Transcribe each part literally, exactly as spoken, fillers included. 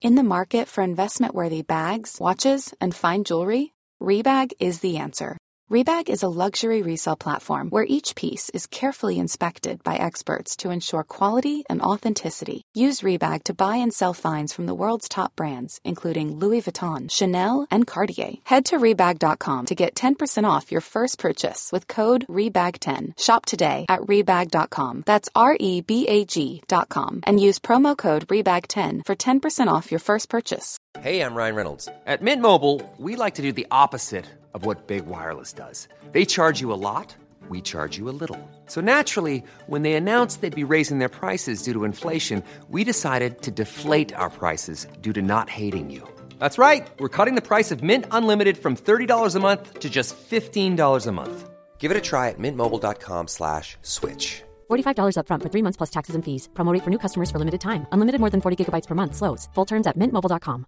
In the market for investment-worthy bags, watches, and fine jewelry, Rebag is the answer. Rebag is a luxury resale platform where each piece is carefully inspected by experts to ensure quality and authenticity. Use Rebag to buy and sell finds from the world's top brands, including Louis Vuitton, Chanel, and Cartier. Head to Rebag dot com to get ten percent off your first purchase with code Rebag ten. Shop today at Rebag dot com. That's R E B A G dot com. And use promo code Rebag ten for ten percent off your first purchase. Hey, I'm Ryan Reynolds. At Mint Mobile, we like to do the opposite of what Big Wireless does. They charge you a lot, we charge you a little. So naturally, when they announced they'd be raising their prices due to inflation, we decided to deflate our prices due to not hating you. That's right. We're cutting the price of Mint Unlimited from thirty dollars a month to just fifteen dollars a month. Give it a try at mintmobile.com slash switch. forty-five dollars up front for three months plus taxes and fees. Promo rate for new customers for limited time. Unlimited more than forty gigabytes per month. Slows full terms at mint mobile dot com.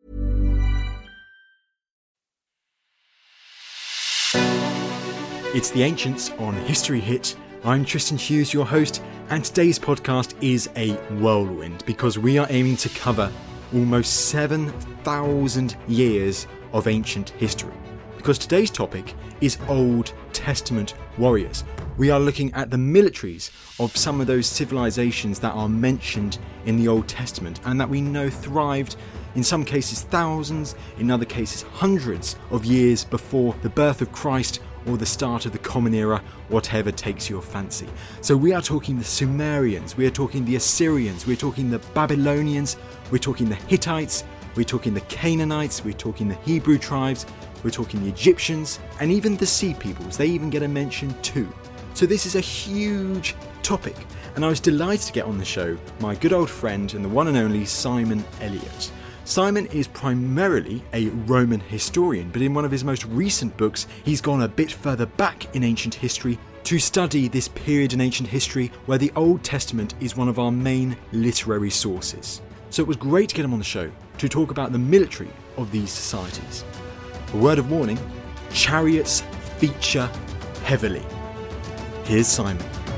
It's The Ancients on History Hit. I'm Tristan Hughes, your host, and today's podcast is a whirlwind because we are aiming to cover almost seven thousand years of ancient history. Because today's topic is Old Testament warriors. We are looking at the militaries of some of those civilizations that are mentioned in the Old Testament and that we know thrived, in some cases thousands, in other cases hundreds of years before the birth of Christ or the start of the Common Era, whatever takes your fancy. So we are talking the Sumerians, we are talking the Assyrians, we're talking the Babylonians, we're talking the Hittites, we're talking the Canaanites, we're talking the Hebrew tribes, we're talking the Egyptians, and even the Sea Peoples. They even get a mention too. So this is a huge topic, and I was delighted to get on the show my good old friend and the one and only Simon Elliott. Simon is primarily a Roman historian, but in one of his most recent books, he's gone a bit further back in ancient history to study this period in ancient history where the Old Testament is one of our main literary sources. So it was great to get him on the show to talk about the military of these societies. A word of warning, chariots feature heavily. Here's Simon.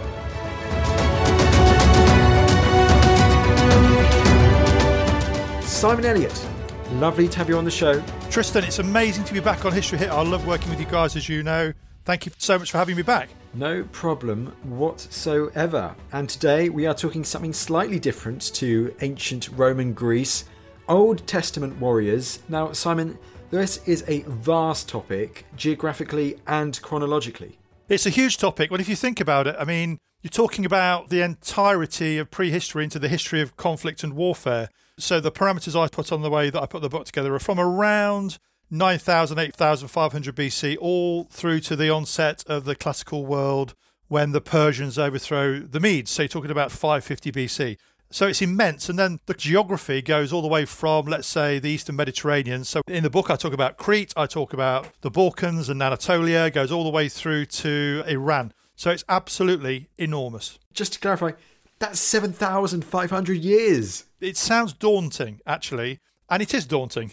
Simon Elliott, lovely to have you on the show. Tristan, it's amazing to be back on History Hit. I love working with you guys, as you know. Thank you so much for having me back. No problem whatsoever. And today we are talking something slightly different to ancient Roman Greece. Old Testament warriors. Now, Simon, this is a vast topic, geographically and chronologically. It's a huge topic. Well, if you think about it, I mean, you're talking about the entirety of prehistory into the history of conflict and warfare. So the parameters I put on the way that I put the book together are from around nine thousand, eight thousand five hundred B C, all through to the onset of the classical world when the Persians overthrow the Medes. So you're talking about five fifty B C. So it's immense. And then the geography goes all the way from, let's say, the Eastern Mediterranean. So in the book, I talk about Crete, I talk about the Balkans and Anatolia, goes all the way through to Iran. So it's absolutely enormous. Just to clarify, that's seven thousand five hundred years. It sounds daunting, actually, and it is daunting.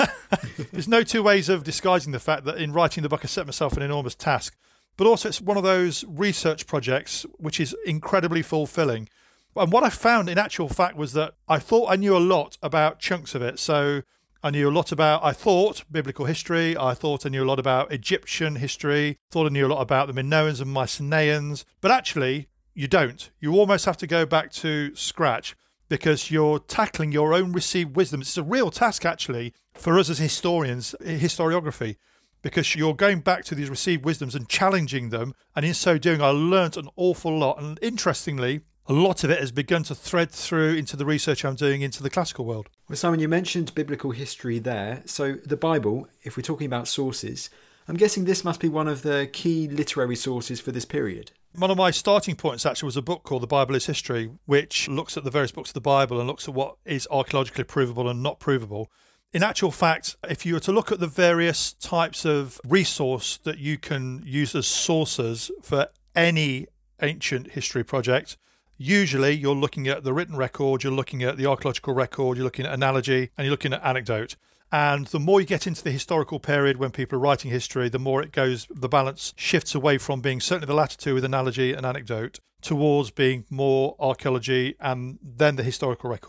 There's no two ways of disguising the fact that in writing the book, I set myself an enormous task. But also, it's one of those research projects which is incredibly fulfilling. And what I found, in actual fact, was that I thought I knew a lot about chunks of it. So I knew a lot about, I thought, biblical history. I thought I knew a lot about Egyptian history. Thought I knew a lot about the Minoans and Mycenaeans. But actually, you don't. You almost have to go back to scratch because you're tackling your own received wisdom. It's a real task, actually, for us as historians, historiography, because you're going back to these received wisdoms and challenging them. And in so doing, I learnt an awful lot. And interestingly, a lot of it has begun to thread through into the research I'm doing into the classical world. Well, Simon, you mentioned biblical history there. So the Bible, if we're talking about sources, I'm guessing this must be one of the key literary sources for this period. One of my starting points actually was a book called The Bible is History, which looks at the various books of the Bible and looks at what is archaeologically provable and not provable. In actual fact, if you were to look at the various types of resource that you can use as sources for any ancient history project, usually you're looking at the written record, you're looking at the archaeological record, you're looking at analogy, and you're looking at anecdote. And the more you get into the historical period when people are writing history, the more it goes, the balance shifts away from being certainly the latter two with analogy and anecdote towards being more archaeology and then the historical record.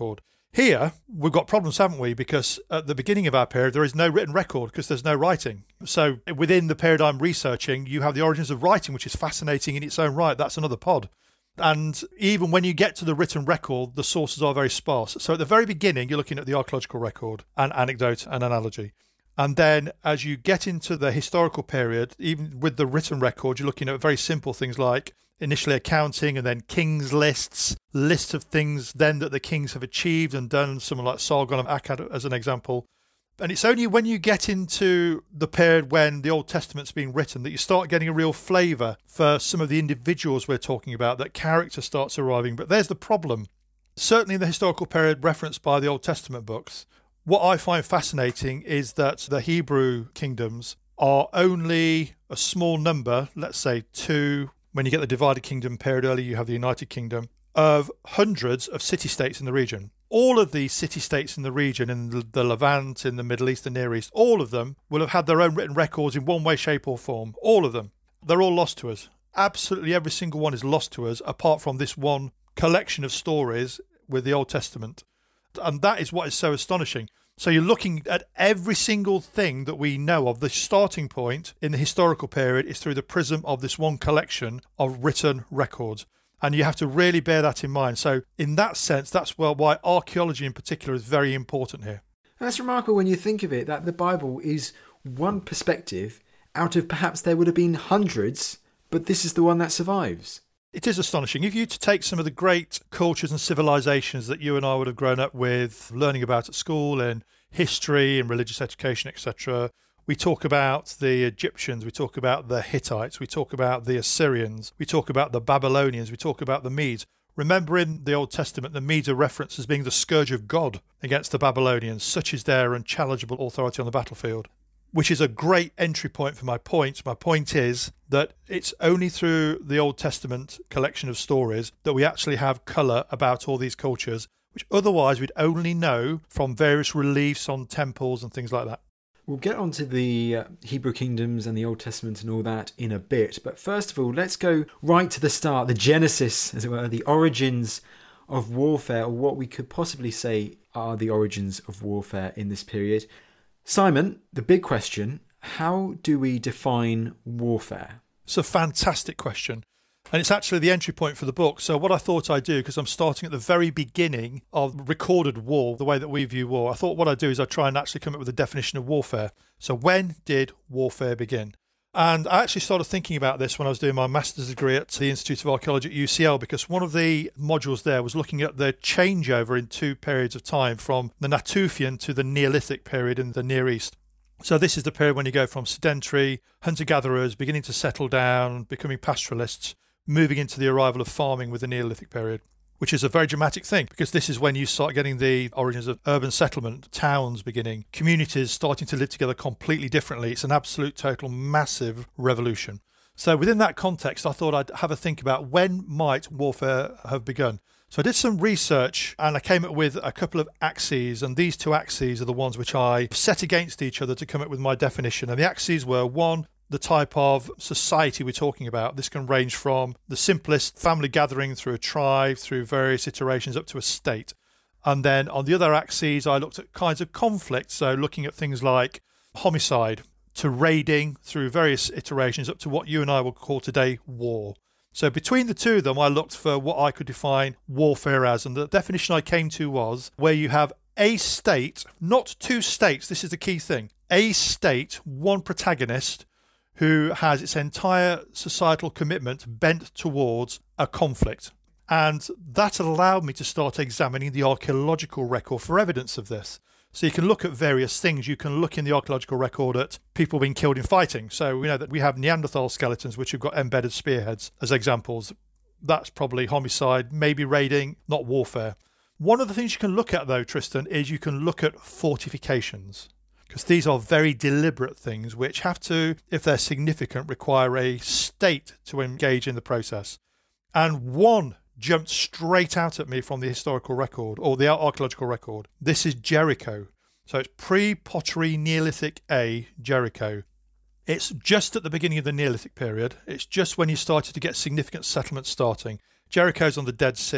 Here, we've got problems, haven't we? Because at the beginning of our period, there is no written record because there's no writing. So within the period I'm researching, you have the origins of writing, which is fascinating in its own right. That's another pod. And even when you get to the written record, the sources are very sparse. So at the very beginning, you're looking at the archaeological record and anecdote and analogy. And then as you get into the historical period, even with the written record, you're looking at very simple things like initially accounting and then kings' lists, lists of things then that the kings have achieved and done, someone like Sargon of Akkad as an example. And it's only when you get into the period when the Old Testament's being written that you start getting a real flavour for some of the individuals we're talking about, that character starts arriving. But there's the problem. Certainly in the historical period referenced by the Old Testament books, what I find fascinating is that the Hebrew kingdoms are only a small number, let's say two. When you get the divided kingdom period earlier, you have the United Kingdom, of hundreds of city-states in the region. All of these city-states in the region, in the, the Levant, in the Middle East, the Near East, all of them will have had their own written records in one way, shape or form. All of them. They're all lost to us. Absolutely every single one is lost to us, apart from this one collection of stories with the Old Testament. And that is what is so astonishing. So you're looking at every single thing that we know of. The starting point in the historical period is through the prism of this one collection of written records. And you have to really bear that in mind. So in that sense, that's well why archaeology in particular is very important here. That's remarkable when you think of it, that the Bible is one perspective out of perhaps there would have been hundreds, but this is the one that survives. It is astonishing. If you to take some of the great cultures and civilizations that you and I would have grown up with, learning about at school in history and religious education, et cetera, we talk about the Egyptians, we talk about the Hittites, we talk about the Assyrians, we talk about the Babylonians, we talk about the Medes. Remember in the Old Testament, the Medes are referenced as being the scourge of God against the Babylonians. Such is their unchallengeable authority on the battlefield, which is a great entry point for my point. My point is that it's only through the Old Testament collection of stories that we actually have colour about all these cultures, which otherwise we'd only know from various reliefs on temples and things like that. We'll get onto the uh, Hebrew kingdoms and the Old Testament and all that in a bit. But first of all, let's go right to the start, the genesis, as it were, the origins of warfare, or what we could possibly say are the origins of warfare in this period. Simon, the big question, how do we define warfare? It's a fantastic question. And it's actually the entry point for the book. So what I thought I'd do, because I'm starting at the very beginning of recorded war, the way that we view war, I thought what I'd do is I'd try and actually come up with a definition of warfare. So when did warfare begin? And I actually started thinking about this when I was doing my master's degree at the Institute of Archaeology at U C L, because one of the modules there was looking at the changeover in two periods of time from the Natufian to the Neolithic period in the Near East. So this is the period when you go from sedentary hunter-gatherers beginning to settle down, becoming pastoralists, moving into the arrival of farming with the Neolithic period, which is a very dramatic thing because this is when you start getting the origins of urban settlement, towns beginning, communities starting to live together completely differently. It's an absolute, total, massive revolution. So within that context, I thought I'd have a think about when might warfare have begun. So I did some research and I came up with a couple of axes, and these two axes are the ones which I set against each other to come up with my definition. And the axes were, one, the type of society we're talking about. This can range from the simplest family gathering through a tribe, through various iterations up to a state. And then on the other axes, I looked at kinds of conflict. So looking at things like homicide to raiding through various iterations up to what you and I would call today war. So between the two of them, I looked for what I could define warfare as. And the definition I came to was where you have a state, not two states. This is the key thing. A state, one protagonist, who has its entire societal commitment bent towards a conflict. And that allowed me to start examining the archaeological record for evidence of this. So you can look at various things. You can look in the archaeological record at people being killed in fighting. So we know that we have Neanderthal skeletons, which have got embedded spearheads as examples. That's probably homicide, maybe raiding, not warfare. One of the things you can look at, though, Tristan, is you can look at fortifications, because these are very deliberate things which have to, if they're significant, require a state to engage in the process. And one jumped straight out at me from the historical record, or the archaeological record. This is Jericho. So it's pre-pottery Neolithic A, Jericho. It's just at the beginning of the Neolithic period. It's just when you started to get significant settlements starting. Jericho's on the Dead Sea.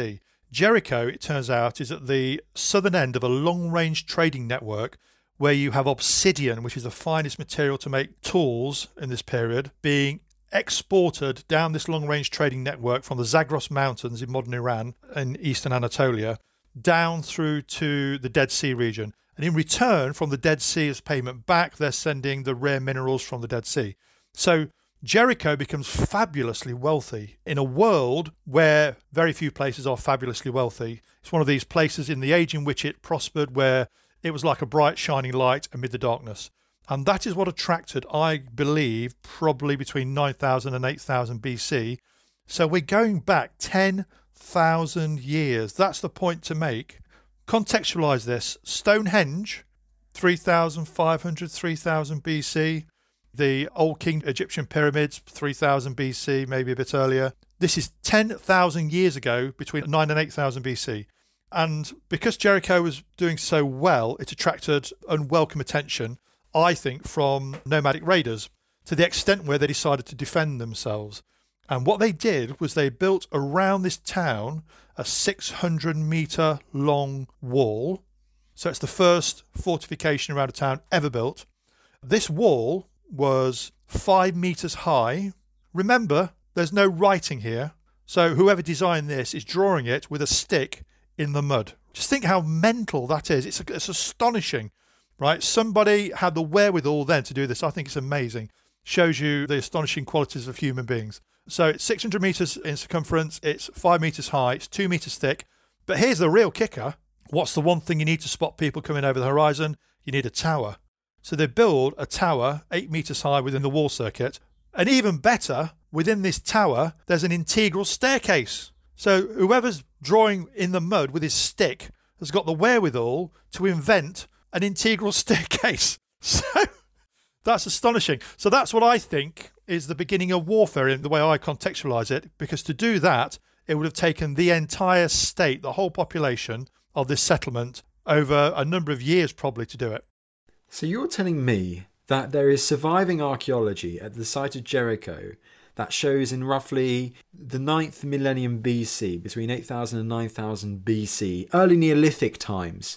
Jericho, it turns out, is at the southern end of a long-range trading network where you have obsidian, which is the finest material to make tools in this period, being exported down this long-range trading network from the Zagros Mountains in modern Iran and eastern Anatolia down through to the Dead Sea region. And in return, from the Dead Sea as payment back, they're sending the rare minerals from the Dead Sea. So Jericho becomes fabulously wealthy in a world where very few places are fabulously wealthy. It's one of these places in the age in which it prospered where it was like a bright shining light amid the darkness. And that is what attracted, I believe, probably between nine thousand and eight thousand B C. So we're going back ten thousand years. That's the point to make. Contextualize this. Stonehenge, three thousand five hundred, three thousand B C. The Old King Egyptian pyramids, three thousand B C, maybe a bit earlier. This is ten thousand years ago, between nine and eight thousand B C. And because Jericho was doing so well, it attracted unwelcome attention, I think, from nomadic raiders, to the extent where they decided to defend themselves. And what they did was they built around this town a six hundred metre long wall. So it's the first fortification around a town ever built. This wall was five metres high. Remember, there's no writing here. So whoever designed this is drawing it with a stick in the mud. Just think how mental that is. It's, it's astonishing, right? Somebody had the wherewithal then to do this. I think it's amazing. Shows you the astonishing qualities of human beings. So it's six hundred metres in circumference. It's five metres high. It's two metres thick. But here's the real kicker. What's the one thing you need to spot people coming over the horizon? You need a tower. So they build a tower eight metres high within the wall circuit. And even better, within this tower, there's an integral staircase. So whoever's drawing in the mud with his stick has got the wherewithal to invent an integral staircase. So that's astonishing. So that's what I think is the beginning of warfare in the way I contextualise it, because to do that, it would have taken the entire state, the whole population of this settlement over a number of years probably to do it. So you're telling me that there is surviving archaeology at the site of Jericho that shows in roughly the ninth millennium B C, between eight thousand and nine thousand B C, early Neolithic times,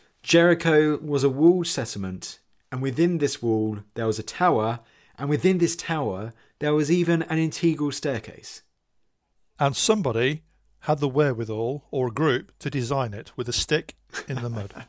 Jericho was a walled settlement, and within this wall there was a tower, and within this tower there was even an integral staircase. And somebody had the wherewithal, or a group, to design it with a stick in the mud.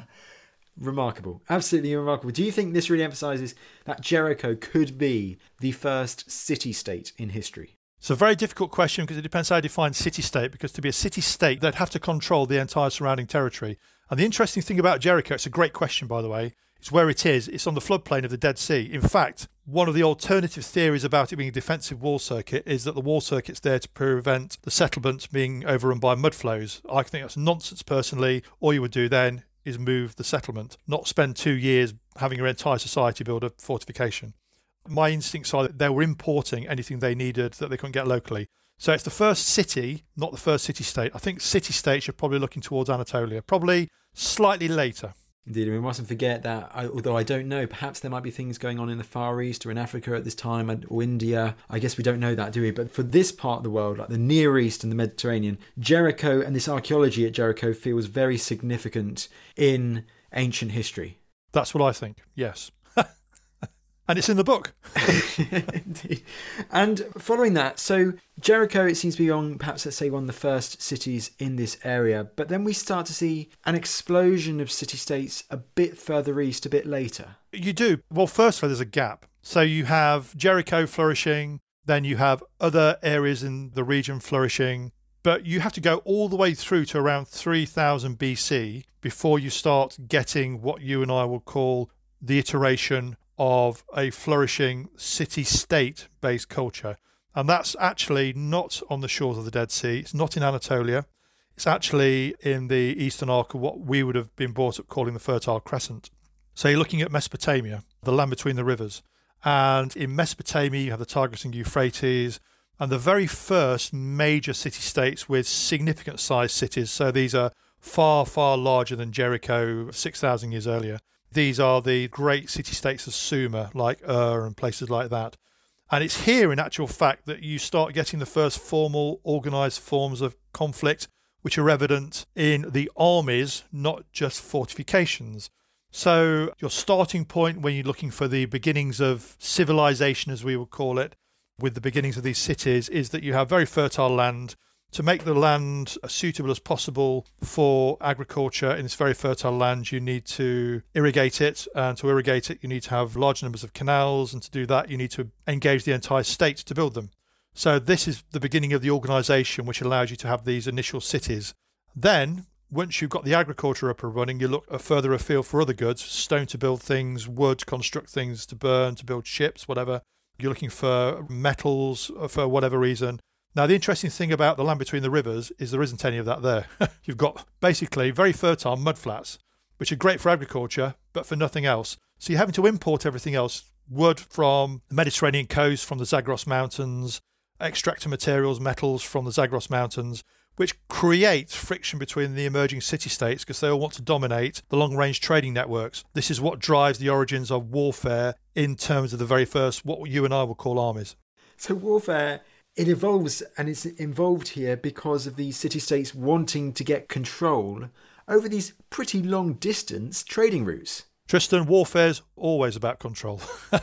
Remarkable. Absolutely remarkable. Do you think this really emphasises that Jericho could be the first city-state in history? It's a very difficult question because it depends how you define city-state, because to be a city-state, they'd have to control the entire surrounding territory. And the interesting thing about Jericho, it's a great question, by the way, it's where it is. It's on the floodplain of the Dead Sea. In fact, one of the alternative theories about it being a defensive wall circuit is that the wall circuit's there to prevent the settlement being overrun by mud flows. I think that's nonsense, personally. All you would do then is move the settlement, not spend two years having your entire society build a fortification. My instincts are that they were importing anything they needed that they couldn't get locally. So it's the first city, not the first city-state. I think city-states are probably looking towards Anatolia, probably slightly later. Indeed, we mustn't forget that, although I don't know, perhaps there might be things going on in the Far East or in Africa at this time, or India. I guess we don't know that, do we? But for this part of the world, like the Near East and the Mediterranean, Jericho and this archaeology at Jericho feels very significant in ancient history. That's what I think, yes. And it's in the book. Indeed. And following that, so Jericho, it seems to be on, perhaps let's say, one of the first cities in this area. But then we start to see an explosion of city-states a bit further east, a bit later. You do. Well, firstly, there's a gap. So you have Jericho flourishing, then you have other areas in the region flourishing. But you have to go all the way through to around three thousand B C before you start getting what you and I will call the iteration of a flourishing city-state based culture. And that's actually not on the shores of the Dead Sea. It's not in Anatolia. It's actually in the eastern arc of what we would have been brought up calling the Fertile Crescent. So you're looking at Mesopotamia, the land between the rivers. And in Mesopotamia, you have the Tigris and Euphrates, and the very first major city-states with significant sized cities. So these are far, far larger than Jericho six thousand years earlier. These are the great city-states of Sumer, like Ur and places like that. And it's here, in actual fact, that you start getting the first formal, organised forms of conflict which are evident in the armies, not just fortifications. So your starting point when you're looking for the beginnings of civilization, as we would call it, with the beginnings of these cities, is that you have very fertile land. To make the land as suitable as possible for agriculture in this very fertile land, you need to irrigate it. And to irrigate it, you need to have large numbers of canals. And to do that, you need to engage the entire state to build them. So this is the beginning of the organisation, which allows you to have these initial cities. Then, once you've got the agriculture up and running, you look further afield for other goods, stone to build things, wood to construct things, to burn, to build ships, whatever. You're looking for metals for whatever reason. Now, the interesting thing about the land between the rivers is there isn't any of that there. You've got basically very fertile mudflats, which are great for agriculture, but for nothing else. So you're having to import everything else. Wood from the Mediterranean coast, from the Zagros Mountains, extracting materials, metals from the Zagros Mountains, which creates friction between the emerging city-states because they all want to dominate the long-range trading networks. This is what drives the origins of warfare in terms of the very first, what you and I would call armies. So warfare, it evolves, and it's involved here because of these city-states wanting to get control over these pretty long-distance trading routes. Tristan, warfare's always about control.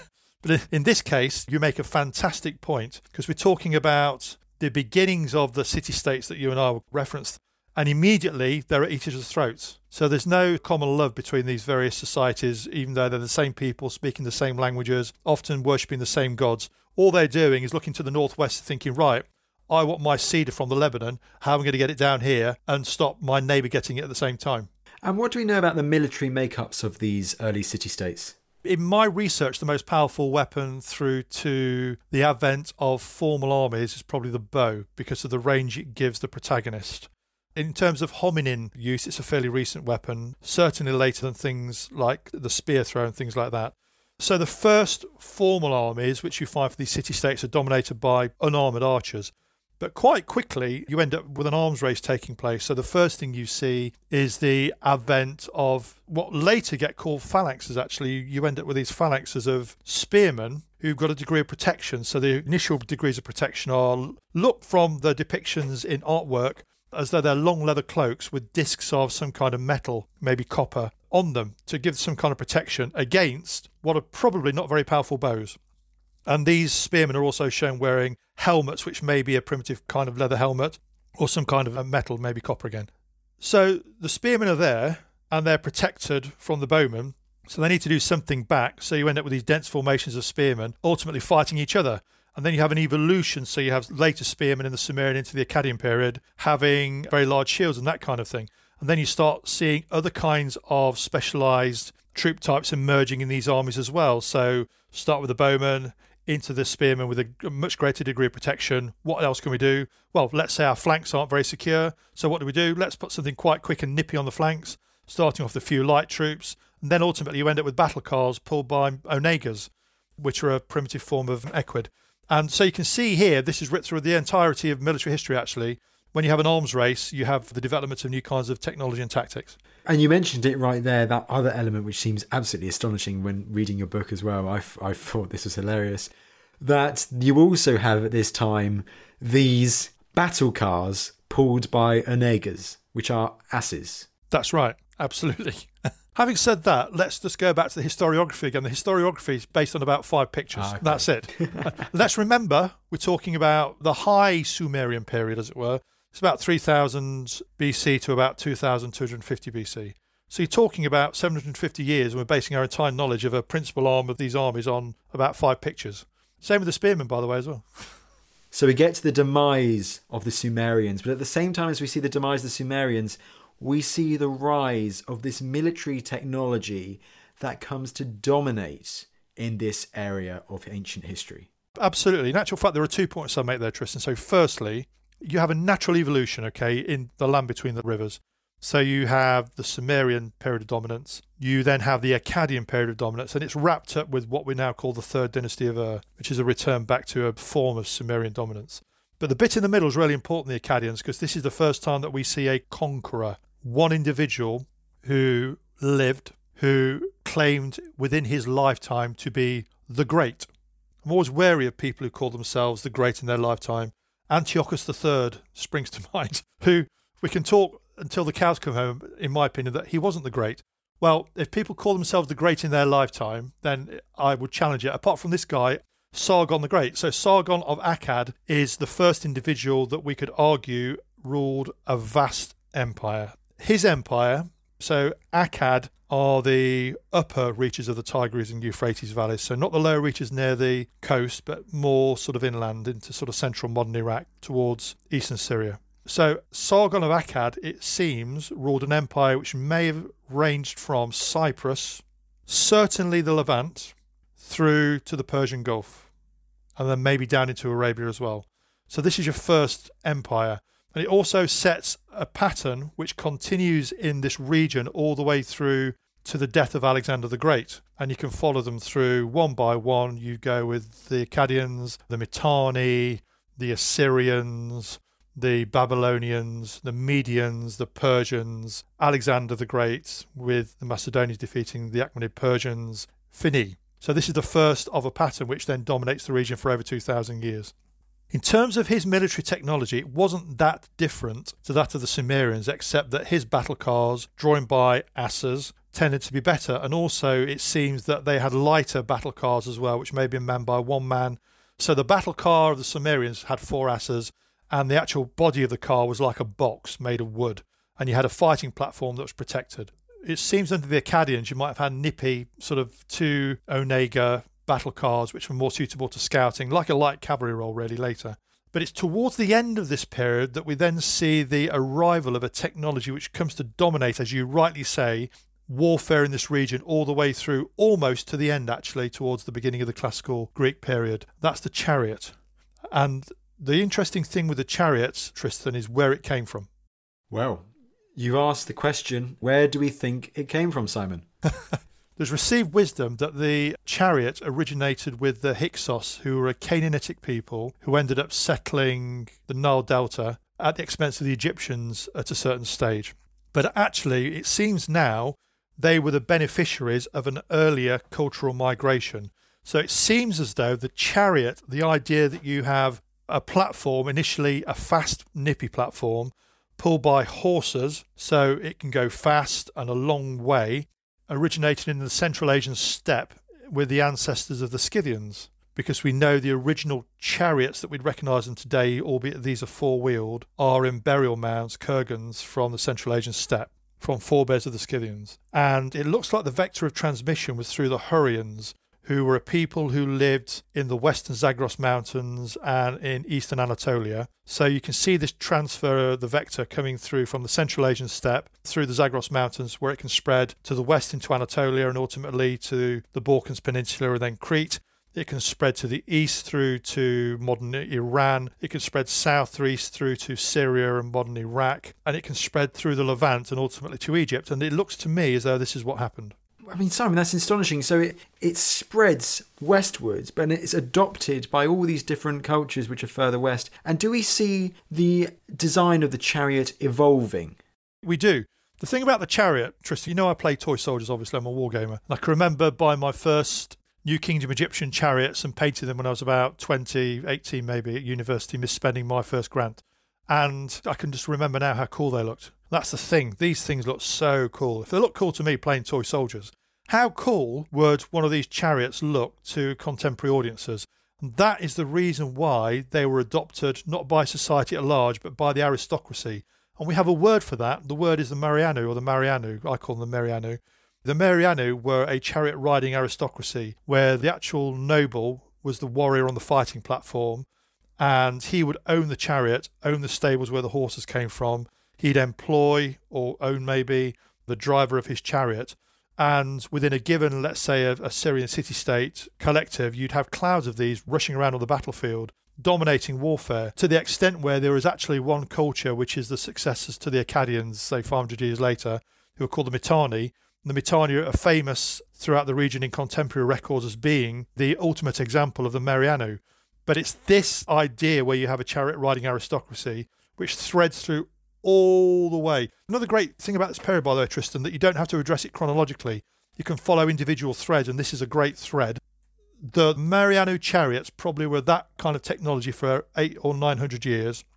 But in this case, you make a fantastic point because we're talking about the beginnings of the city-states that you and I referenced, and immediately they're at each other's throats. So there's no common love between these various societies, even though they're the same people, speaking the same languages, often worshipping the same gods. All they're doing is looking to the northwest thinking, right, I want my cedar from the Lebanon, how am I going to get it down here and stop my neighbour getting it at the same time? And what do we know about the military makeups of these early city-states? In my research, the most powerful weapon through to the advent of formal armies is probably the bow because of the range it gives the protagonist. In terms of hominin use, it's a fairly recent weapon, certainly later than things like the spear throw and things like that. So the first formal armies, which you find for these city-states, are dominated by unarmoured archers. But quite quickly, you end up with an arms race taking place. So the first thing you see is the advent of what later get called phalanxes, actually. You end up with these phalanxes of spearmen who've got a degree of protection. So the initial degrees of protection are, look from the depictions in artwork, as though they're long leather cloaks with discs of some kind of metal, maybe copper, on them to give some kind of protection against what are probably not very powerful bows. And these spearmen are also shown wearing helmets, which may be a primitive kind of leather helmet or some kind of metal, maybe copper again. So the spearmen are there and they're protected from the bowmen. So they need to do something back. So you end up with these dense formations of spearmen ultimately fighting each other. And then you have an evolution. So you have later spearmen in the Sumerian into the Akkadian period having very large shields and that kind of thing. And then you start seeing other kinds of specialised troop types emerging in these armies as well. So start with the bowmen, into the spearmen with a much greater degree of protection. What else can we do? Well, let's say our flanks aren't very secure. So what do we do? Let's put something quite quick and nippy on the flanks, starting off with a few light troops. And then ultimately you end up with battle cars pulled by onegas, which are a primitive form of equid. And so you can see here, this is written through the entirety of military history, actually. When you have an arms race, you have the development of new kinds of technology and tactics. And you mentioned it right there, that other element which seems absolutely astonishing when reading your book as well. I, I thought this was hilarious. That you also have at this time these battle cars pulled by onegas, which are asses. That's right, absolutely. Having said that, let's just go back to the historiography again. The historiography is based on about five pictures. Ah, okay. That's it. Let's remember, we're talking about the high Sumerian period, as it were. It's about three thousand B C to about two thousand two hundred fifty B C. So you're talking about seven hundred fifty years, and we're basing our entire knowledge of a principal arm of these armies on about five pictures. Same with the spearmen, by the way, as well. So we get to the demise of the Sumerians, but at the same time as we see the demise of the Sumerians, we see the rise of this military technology that comes to dominate in this area of ancient history. Absolutely. In actual fact, there are two points I make there, Tristan. So firstly, you have a natural evolution, okay, in the land between the rivers. So you have the Sumerian period of dominance. You then have the Akkadian period of dominance, and it's wrapped up with what we now call the Third Dynasty of Ur, which is a return back to a form of Sumerian dominance. But the bit in the middle is really important, the Akkadians, because this is the first time that we see a conqueror, one individual who lived, who claimed within his lifetime to be the Great. I'm always wary of people who call themselves the Great in their lifetime. Antiochus the Third springs to mind, who We can talk until the cows come home, in my opinion, that he wasn't the great. Well, if people call themselves the great in their lifetime, then I would challenge it. Apart from this guy, Sargon the Great. So Sargon of Akkad is the first individual that we could argue ruled a vast empire. His empire, so Akkad are the upper reaches of the Tigris and Euphrates valleys. So not the lower reaches near the coast, but more sort of inland into sort of central modern Iraq towards eastern Syria. So Sargon of Akkad, it seems, ruled an empire which may have ranged from Cyprus, certainly the Levant, through to the Persian Gulf, and then maybe down into Arabia as well. So this is your first empire. And it also sets a pattern which continues in this region all the way through to the death of Alexander the Great. And you can follow them through one by one. You go with the Akkadians, the Mitanni, the Assyrians, the Babylonians, the Medians, the Persians, Alexander the Great, with the Macedonians defeating the Achaemenid Persians, Fini. So this is the first of a pattern which then dominates the region for over two thousand years. In terms of his military technology, it wasn't that different to that of the Sumerians, except that his battle cars, drawn by asses, tended to be better. And also it seems that they had lighter battle cars as well, which may have been manned by one man. So the battle car of the Sumerians had four asses, and the actual body of the car was like a box made of wood. And you had a fighting platform that was protected. It seems under the Akkadians you might have had nippy, sort of two Onega battle cars which were more suitable to scouting, like a light cavalry role really later. But it's towards the end of this period that we then see the arrival of a technology which comes to dominate, as you rightly say, warfare in this region all the way through, almost to the end actually, towards the beginning of the classical Greek period. That's the chariot. And the interesting thing with the chariots, Tristan, is where it came from. Well, you asked the question, where do we think it came from, Simon? There's received wisdom that the chariot originated with the Hyksos, who were a Canaanitic people who ended up settling the Nile Delta at the expense of the Egyptians at a certain stage. But actually, it seems now they were the beneficiaries of an earlier cultural migration. So it seems as though the chariot, the idea that you have a platform, initially a fast, nippy platform, pulled by horses, so it can go fast and a long way, originated in the Central Asian steppe with the ancestors of the Scythians, because we know the original chariots that we'd recognise them today, albeit these are four-wheeled, are in burial mounds, kurgans, from the Central Asian steppe, from forebears of the Scythians. And it looks like the vector of transmission was through the Hurrians, who were a people who lived in the western Zagros Mountains and in eastern Anatolia. So you can see this transfer of the vector coming through from the Central Asian steppe through the Zagros Mountains, where it can spread to the west into Anatolia and ultimately to the Balkans Peninsula and then Crete. It can spread to the east through to modern Iran. It can spread south or east through to Syria and modern Iraq. And it can spread through the Levant and ultimately to Egypt. And it looks to me as though this is what happened. I mean, Simon, that's astonishing. So it, it spreads westwards, but it's adopted by all these different cultures which are further west. And do we see the design of the chariot evolving? We do. The thing about the chariot, Tristan, you know I play toy soldiers, obviously, I'm a wargamer. And I can remember buying my first New Kingdom Egyptian chariots and painting them when I was about twenty, eighteen maybe, at university, misspending my first grant. And I can just remember now how cool they looked. That's the thing. These things look so cool. If they look cool to me playing toy soldiers, how cool would one of these chariots look to contemporary audiences? And that is the reason why they were adopted not by society at large, but by the aristocracy. And we have a word for that. The word is the Marianu, or the Marianu. I call them the Marianu. The Marianu were a chariot-riding aristocracy where the actual noble was the warrior on the fighting platform, and he would own the chariot, own the stables where the horses came from. He'd employ, or own maybe, the driver of his chariot. And within a given, let's say, a, a Syrian city-state collective, you'd have clouds of these rushing around on the battlefield, dominating warfare, to the extent where there is actually one culture, which is the successors to the Akkadians, say five hundred years later, who are called the Mitanni. The Mitanni are famous throughout the region in contemporary records as being the ultimate example of the Marianu. But it's this idea where you have a chariot-riding aristocracy which threads through all the way. Another great thing about this period, by the way, Tristan, that you don't have to address it chronologically. You can follow individual threads, and this is a great thread. The Marianu chariots probably were that kind of technology for eight or nine hundred years.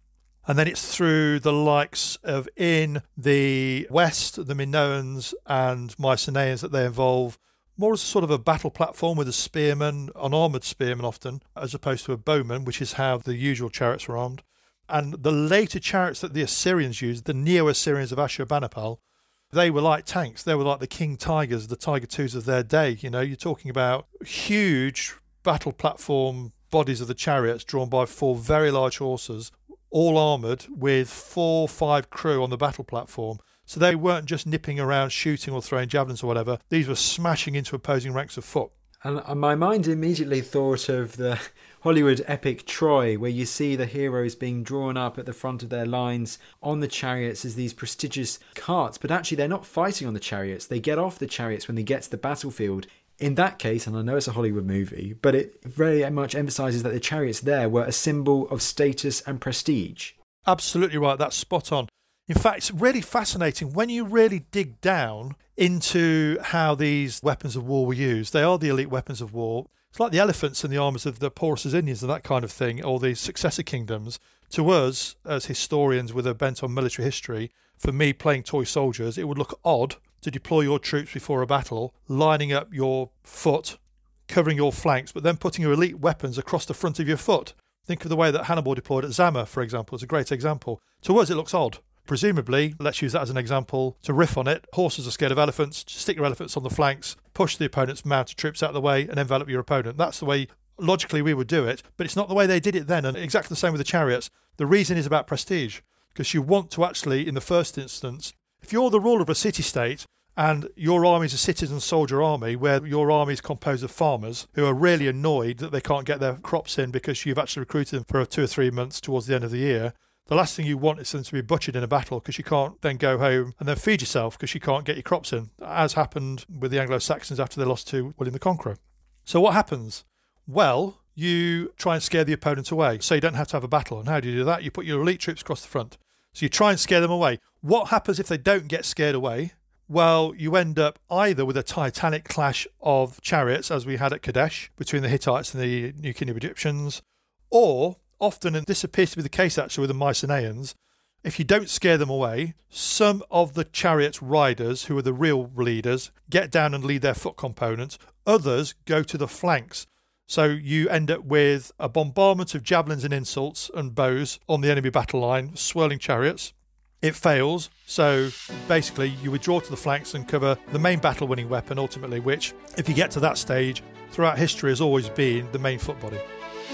And then it's through the likes of in the west, the Minoans and Mycenaeans that they evolve more as a sort of a battle platform with a spearman, an armoured spearman often, as opposed to a bowman, which is how the usual chariots were armed. And the later chariots that the Assyrians used, the Neo-Assyrians of Ashurbanipal, they were like tanks. They were like the King Tigers, the Tiger twos of their day. You know, you're talking about huge battle platform bodies of the chariots drawn by four very large horses, all armoured with four or five crew on the battle platform. So they weren't just nipping around shooting or throwing javelins or whatever. These were smashing into opposing ranks of foot. And my mind immediately thought of the Hollywood epic Troy, where you see the heroes being drawn up at the front of their lines on the chariots as these prestigious carts. But actually, they're not fighting on the chariots. They get off the chariots when they get to the battlefield. In that case, and I know it's a Hollywood movie, but it very much emphasises that the chariots there were a symbol of status and prestige. Absolutely right. That's spot on. In fact, it's really fascinating when you really dig down into how these weapons of war were used. They are the elite weapons of war. It's like the elephants in the armours of the Porus's Indians and that kind of thing, or the successor kingdoms. To us, as historians with a bent on military history, for me playing toy soldiers, it would look odd to deploy your troops before a battle, lining up your foot, covering your flanks, but then putting your elite weapons across the front of your foot. Think of the way that Hannibal deployed at Zama, for example, as a great example. To us, it looks odd. Presumably, let's use that as an example to riff on it. Horses are scared of elephants. Just stick your elephants on the flanks, push the opponent's mounted troops out of the way and envelop your opponent. That's the way, logically, we would do it. But it's not the way they did it then. And exactly the same with the chariots. The reason is about prestige. Because you want to actually, in the first instance, if you're the ruler of a city-state and your army is a citizen soldier army where your army is composed of farmers who are really annoyed that they can't get their crops in because you've actually recruited them for two or three months towards the end of the year, the last thing you want is them to be butchered in a battle because you can't then go home and then feed yourself because you can't get your crops in, as happened with the Anglo-Saxons after they lost to William the Conqueror. So what happens? Well, you try and scare the opponent away so you don't have to have a battle. And how do you do that? You put your elite troops across the front. So you try and scare them away. What happens if they don't get scared away? Well, you end up either with a titanic clash of chariots, as we had at Kadesh, between the Hittites and the New Kingdom Egyptians, or often, and this appears to be the case actually with the Mycenaeans, if you don't scare them away, some of the chariot riders, who are the real leaders, get down and lead their foot components. Others go to the flanks. So you end up with a bombardment of javelins and insults and bows on the enemy battle line, swirling chariots. It fails, so basically you withdraw to the flanks and cover the main battle-winning weapon ultimately, which, if you get to that stage, throughout history has always been the main foot body.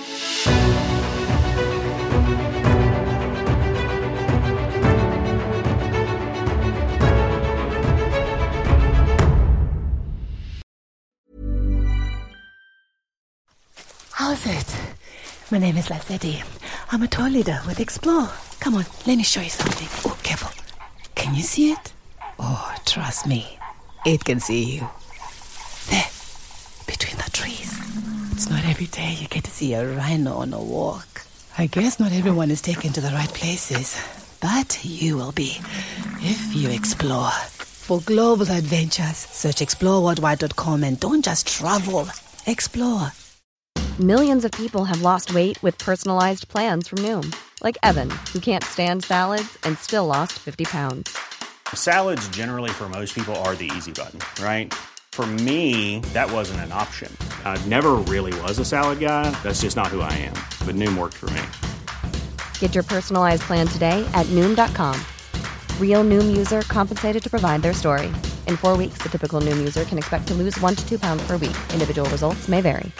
How's it? My name is Lazetti. I'm a tour leader with Explore. Come on, let me show you something. Oh, careful. Can you see it? Oh, trust me. It can see you. There, between the trees. It's not every day you get to see a rhino on a walk. I guess not everyone is taken to the right places, but you will be if you explore. For global adventures, search explore worldwide dot com and don't just travel. Explore. Millions of people have lost weight with personalized plans from Noom. Like Evan, who can't stand salads and still lost fifty pounds. Salads generally for most people are the easy button, right? For me, that wasn't an option. I never really was a salad guy. That's just not who I am. But Noom worked for me. Get your personalized plan today at Noom dot com. Real Noom user compensated to provide their story. In four weeks, the typical Noom user can expect to lose one to two pounds per week. Individual results may vary.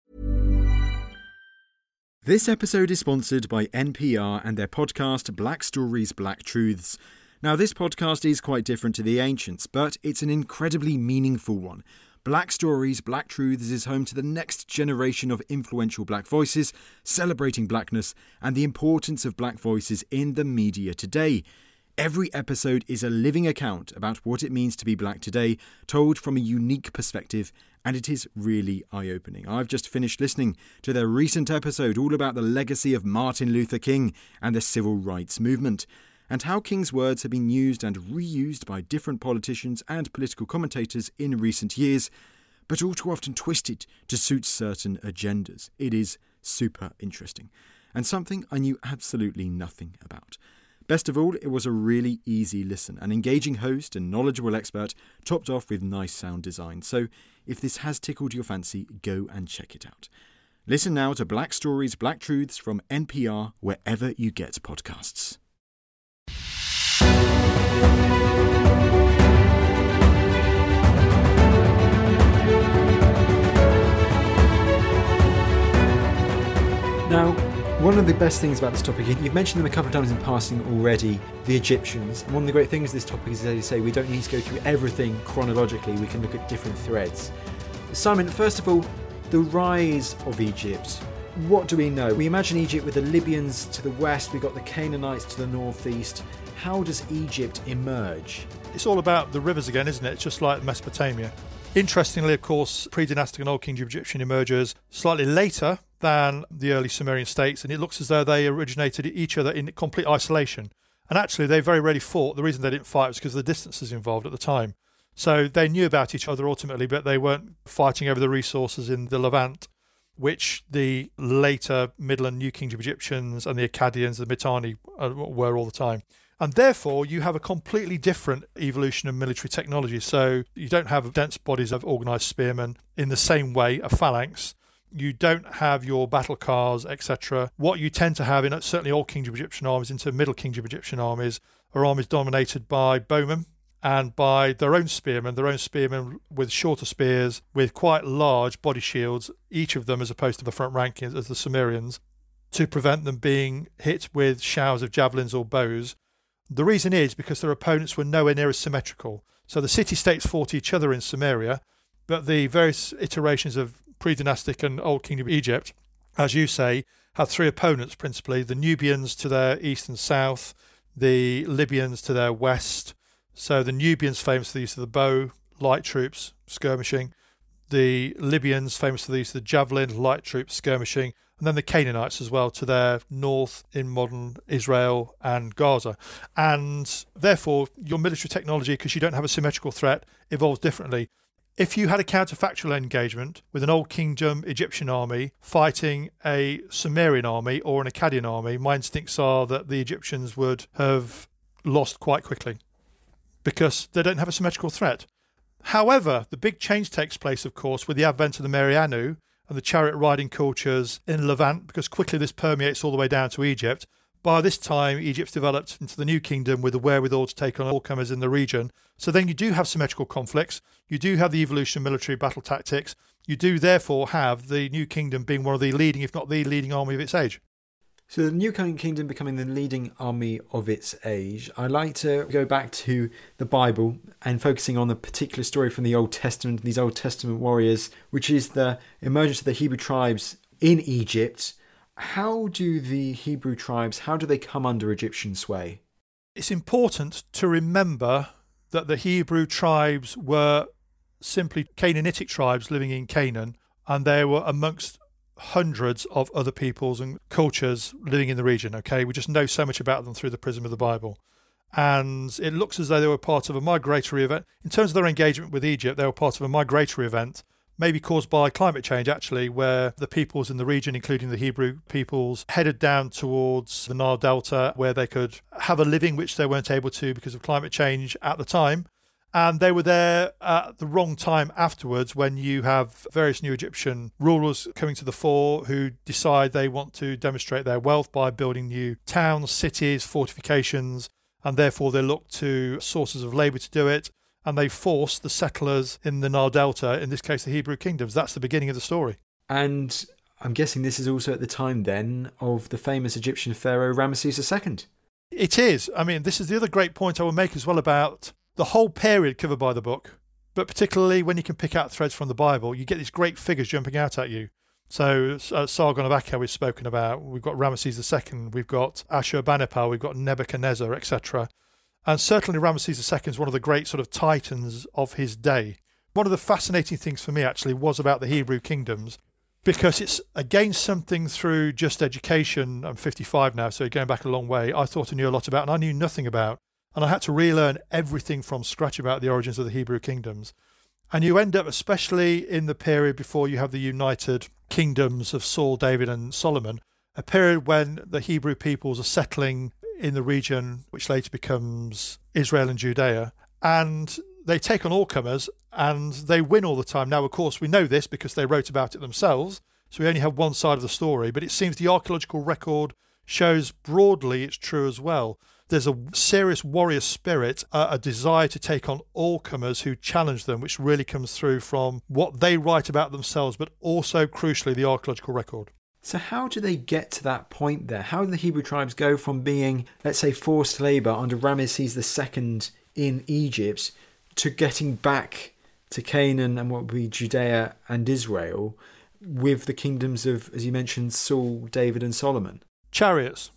This episode is sponsored by N P R and their podcast Black Stories, Black Truths. Now, this podcast is quite different to the ancients, but it's an incredibly meaningful one. Black Stories, Black Truths is home to the next generation of influential black voices, celebrating blackness and the importance of black voices in the media today. Every episode is a living account about what it means to be black today, told from a unique perspective, and it is really eye-opening. I've just finished listening to their recent episode all about the legacy of Martin Luther King and the civil rights movement, and how King's words have been used and reused by different politicians and political commentators in recent years, but all too often twisted to suit certain agendas. It is super interesting. and something I knew absolutely nothing about. Best of all, it was a really easy listen, an engaging host and knowledgeable expert, topped off with nice sound design. So if this has tickled your fancy, go and check it out. Listen now to Black Stories, Black Truths from N P R, wherever you get podcasts. Now, one of the best things about this topic, you've mentioned them a couple of times in passing already, the Egyptians. And one of the great things of this topic is, as you say, we don't need to go through everything chronologically, we can look at different threads. Simon, first of all, the rise of Egypt. What do we know? We imagine Egypt with the Libyans to the west, we've got the Canaanites to the northeast. How does Egypt emerge? It's all about the rivers again, isn't it? It's just like Mesopotamia. Interestingly, of course, pre-dynastic and Old Kingdom Egyptian emerges slightly later than the early Sumerian states, and it looks as though they originated each other in complete isolation. And actually, they very rarely fought. The reason they didn't fight was because of the distances involved at the time. So they knew about each other ultimately, but they weren't fighting over the resources in the Levant, which the later Middle and New Kingdom Egyptians and the Akkadians, the Mitanni, were all the time. And therefore, you have a completely different evolution of military technology. So you don't have dense bodies of organised spearmen in the same way, a phalanx. You don't have your battle cars, et cetera. What you tend to have in certainly Old Kingdom Egyptian armies into Middle Kingdom Egyptian armies are armies dominated by bowmen and by their own spearmen, their own spearmen with shorter spears, with quite large body shields, each of them as opposed to the front rank as the Sumerians, to prevent them being hit with showers of javelins or bows. The reason is because their opponents were nowhere near as symmetrical. So the city-states fought each other in Sumeria, but the various iterations of pre-dynastic and Old Kingdom Egypt, as you say, had three opponents principally: the Nubians to their east and south, the Libyans to their west. So the Nubians famous for the use of the bow, light troops, skirmishing. The Libyans famous for the use of the javelin, light troops, skirmishing. And then the Canaanites as well to their north in modern Israel and Gaza. And therefore, your military technology, because you don't have a symmetrical threat, evolves differently. If you had a counterfactual engagement with an Old Kingdom Egyptian army fighting a Sumerian army or an Akkadian army, my instincts are that the Egyptians would have lost quite quickly because they don't have a symmetrical threat. However, the big change takes place, of course, with the advent of the Merianu and the chariot riding cultures in Levant, because quickly this permeates all the way down to Egypt. By this time, Egypt's developed into the New Kingdom with the wherewithal to take on all comers in the region. So then you do have symmetrical conflicts. You do have the evolution of military battle tactics. You do therefore have the New Kingdom being one of the leading, if not the leading army of its age. So the New Kingdom becoming the leading army of its age. I'd like to go back to the Bible and focusing on the particular story from the Old Testament, these Old Testament warriors, which is the emergence of the Hebrew tribes in Egypt. How do the Hebrew tribes, how do they come under Egyptian sway? It's important to remember that the Hebrew tribes were simply Canaanitic tribes living in Canaan, and they were amongst hundreds of other peoples and cultures living in the region. Okay, we just know so much about them through the prism of the Bible, and it looks as though they were part of a migratory event. In terms of their engagement with Egypt, they were part of a migratory event, maybe caused by climate change actually, where the peoples in the region, including the Hebrew peoples, headed down towards the Nile Delta where they could have a living, which they weren't able to because of climate change at the time. And they were there at the wrong time afterwards, when you have various new Egyptian rulers coming to the fore who decide they want to demonstrate their wealth by building new towns, cities, fortifications, and therefore they look to sources of labour to do it, and they force the settlers in the Nile Delta, in this case the Hebrew kingdoms. That's the beginning of the story. And I'm guessing this is also at the time then of the famous Egyptian pharaoh Ramesses the Second. It is. I mean, this is the other great point I will make as well about the whole period covered by the book, but particularly when you can pick out threads from the Bible, you get these great figures jumping out at you. So uh, Sargon of Akkad we've spoken about, we've got Ramesses the Second, we've got Ashurbanipal, we've got Nebuchadnezzar, et cetera. And certainly Ramesses the Second is one of the great sort of titans of his day. One of the fascinating things for me actually was about the Hebrew kingdoms, because it's again something through just education. I'm fifty-five now, so going back a long way, I thought I knew a lot about and I knew nothing about. And I had to relearn everything from scratch about the origins of the Hebrew kingdoms. And you end up, especially in the period before you have the united kingdoms of Saul, David and Solomon, a period when the Hebrew peoples are settling in the region which later becomes Israel and Judea, and they take on all comers and they win all the time. Now, of course, we know this because they wrote about it themselves, so we only have one side of the story, but it seems the archaeological record shows broadly it's true as well. There's a serious warrior spirit, uh, a desire to take on all comers who challenge them, which really comes through from what they write about themselves, but also, crucially, the archaeological record. So how do they get to that point there? How do the Hebrew tribes go from being, let's say, forced labour under Ramesses the Second in Egypt to getting back to Canaan and what would be Judea and Israel with the kingdoms of, as you mentioned, Saul, David and Solomon? Chariots.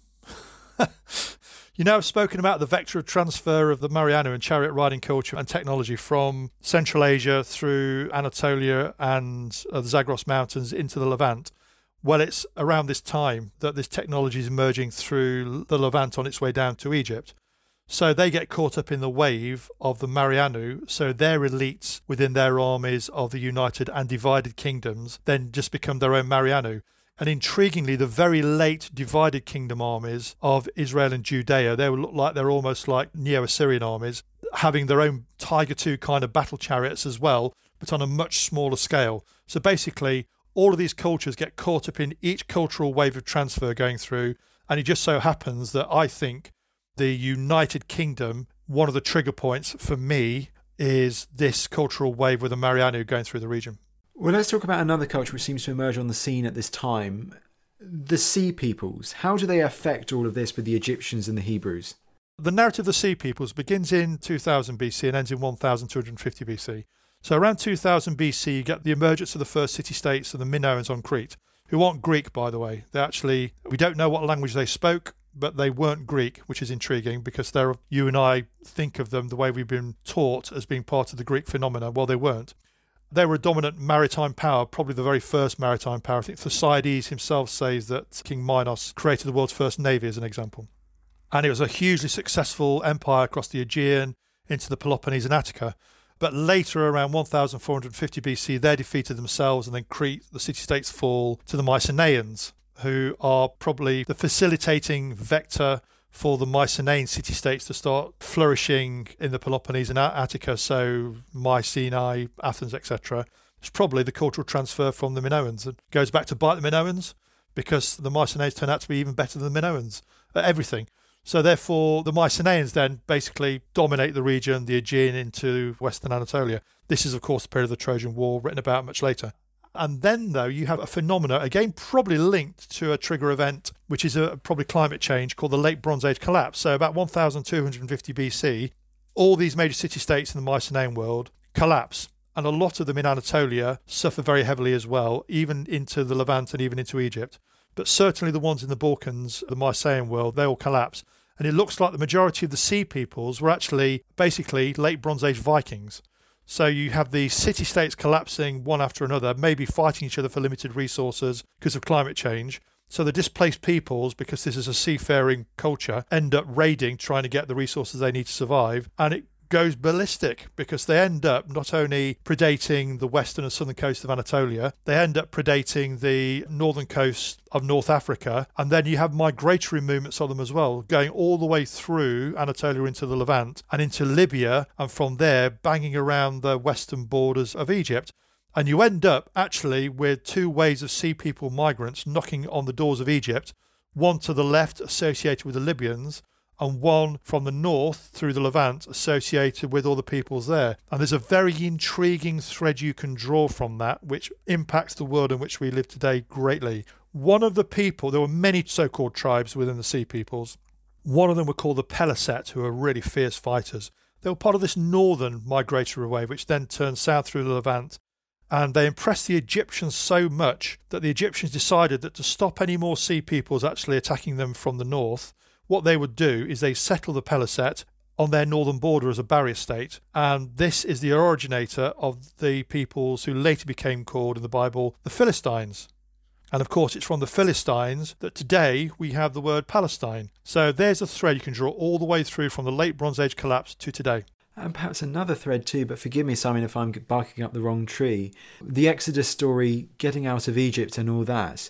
You know, I've spoken about the vector of transfer of the Marianu and chariot riding culture and technology from Central Asia through Anatolia and uh, the Zagros Mountains into the Levant. Well, it's around this time that this technology is emerging through the Levant on its way down to Egypt. So they get caught up in the wave of the Marianu, so their elites within their armies of the united and divided kingdoms then just become their own Marianu. And intriguingly, the very late divided kingdom armies of Israel and Judea, they will look like they're almost like Neo-Assyrian armies, having their own Tiger two kind of battle chariots as well, but on a much smaller scale. So basically, all of these cultures get caught up in each cultural wave of transfer going through, and it just so happens that I think the United Kingdom, one of the trigger points for me is this cultural wave with the Marianu going through the region. Well, let's talk about another culture which seems to emerge on the scene at this time. The Sea Peoples. How do they affect all of this with the Egyptians and the Hebrews? The narrative of the Sea Peoples begins in two thousand B C and ends in one thousand two hundred fifty B C. So around two thousand B C, you get the emergence of the first city-states of the Minoans on Crete, who aren't Greek, by the way. They actually, we don't know what language they spoke, but they weren't Greek, which is intriguing because they're, you and I think of them the way we've been taught as being part of the Greek phenomena. Well, they weren't. They were a dominant maritime power, probably the very first maritime power. I think Thucydides himself says that King Minos created the world's first navy as an example. And it was a hugely successful empire across the Aegean into the Peloponnese and Attica. But later, around one thousand four hundred fifty B C, they defeated themselves, and then Crete, the city-states, fall to the Mycenaeans, who are probably the facilitating vector for the Mycenaean city-states to start flourishing in the Peloponnese and Attica, so Mycenae, Athens, et cetera. It's probably the cultural transfer from the Minoans. It goes back to bite the Minoans because the Mycenaeans turn out to be even better than the Minoans at everything. So therefore, the Mycenaeans then basically dominate the region, the Aegean into Western Anatolia. This is, of course, the period of the Trojan War, written about much later. And then, though, you have a phenomena, again, probably linked to a trigger event, which is a, probably climate change, called the Late Bronze Age collapse. So about one thousand two hundred fifty B C, all these major city-states in the Mycenaean world collapse. And a lot of them in Anatolia suffer very heavily as well, even into the Levant and even into Egypt. But certainly the ones in the Balkans, the Mycenaean world, they all collapse. And it looks like the majority of the Sea Peoples were actually basically Late Bronze Age Vikings. So you have the city-states collapsing one after another, maybe fighting each other for limited resources because of climate change. So the displaced peoples, because this is a seafaring culture, end up raiding, trying to get the resources they need to survive. And it goes ballistic because they end up not only predating the western and southern coast of Anatolia, they end up predating the northern coast of North Africa, and then you have migratory movements of them as well, going all the way through Anatolia into the Levant and into Libya, and from there banging around the western borders of Egypt. And you end up actually with two waves of Sea People migrants knocking on the doors of Egypt, one to the left associated with the Libyans, and one from the north through the Levant associated with all the peoples there. And there's a very intriguing thread you can draw from that, which impacts the world in which we live today greatly. One of the people, there were many so-called tribes within the Sea Peoples. One of them were called the Peliset, who are really fierce fighters. They were part of this northern migratory wave, which then turned south through the Levant. And they impressed the Egyptians so much that the Egyptians decided that to stop any more Sea Peoples actually attacking them from the north, what they would do is they settle the Peliset on their northern border as a barrier state. And this is the originator of the peoples who later became called in the Bible the Philistines. And of course, it's from the Philistines that today we have the word Palestine. So there's a thread you can draw all the way through from the late Bronze Age collapse to today. And perhaps another thread too, but forgive me, Simon, if I'm barking up the wrong tree. The Exodus story, getting out of Egypt and all that.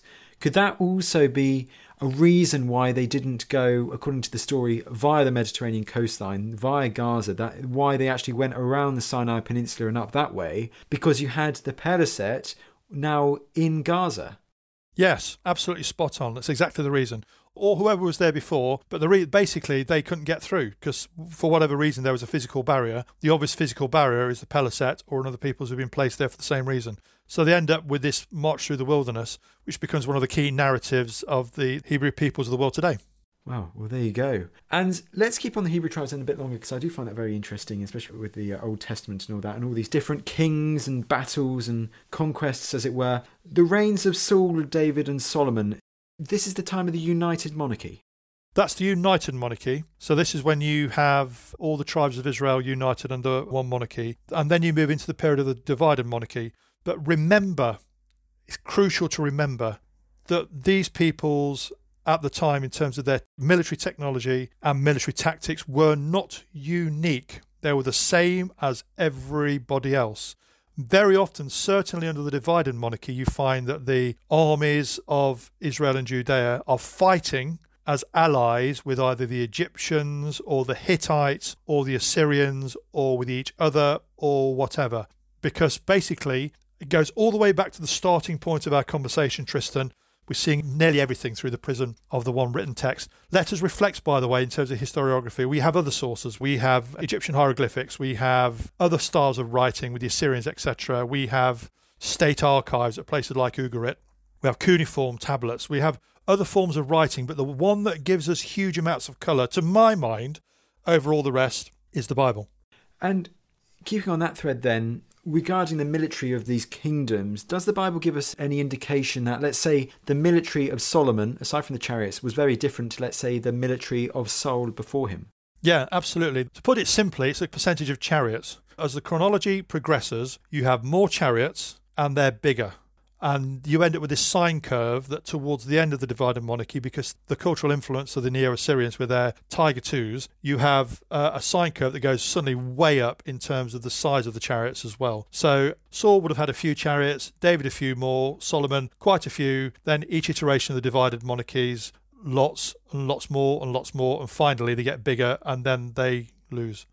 Could that also be a reason why they didn't go, according to the story, via the Mediterranean coastline, via Gaza, that why they actually went around the Sinai Peninsula and up that way? Because you had the Peliset now in Gaza. Yes, absolutely spot on. That's exactly the reason. Or whoever was there before, but the re- basically they couldn't get through because for whatever reason there was a physical barrier. The obvious physical barrier is the Peliset or another peoples who've been placed there for the same reason. So they end up with this march through the wilderness, which becomes one of the key narratives of the Hebrew peoples of the world today. Wow, well, there you go. And let's keep on the Hebrew tribes then a bit longer, because I do find that very interesting, especially with the uh, Old Testament and all that, and all these different kings and battles and conquests, as it were. The reigns of Saul, David and Solomon, this is the time of the united monarchy. That's the united monarchy. So this is when you have all the tribes of Israel united under one monarchy. And then you move into the period of the divided monarchy. But remember, it's crucial to remember that these peoples at the time, in terms of their military technology and military tactics, were not unique. They were the same as everybody else. Very often, certainly under the divided monarchy, you find that the armies of Israel and Judea are fighting as allies with either the Egyptians or the Hittites or the Assyrians or with each other or whatever. Because basically, it goes all the way back to the starting point of our conversation, Tristan. We're seeing nearly everything through the prism of the one written text. Let us reflect, by the way, in terms of historiography. We have other sources. We have Egyptian hieroglyphics. We have other styles of writing with the Assyrians, et cetera. We have state archives at places like Ugarit. We have cuneiform tablets. We have other forms of writing. But the one that gives us huge amounts of colour, to my mind, over all the rest, is the Bible. And keeping on that thread then, regarding the military of these kingdoms, does the Bible give us any indication that, let's say, the military of Solomon, aside from the chariots, was very different to, let's say, the military of Saul before him? Yeah, absolutely. To put it simply, it's a percentage of chariots. As the chronology progresses, you have more chariots and they're bigger. And you end up with this sine curve that towards the end of the divided monarchy, because the cultural influence of the Neo-Assyrians with their Tiger twos, you have uh, a sine curve that goes suddenly way up in terms of the size of the chariots as well. So Saul would have had a few chariots, David a few more, Solomon quite a few, then each iteration of the divided monarchies, lots and lots more and lots more, and finally they get bigger and then they lose.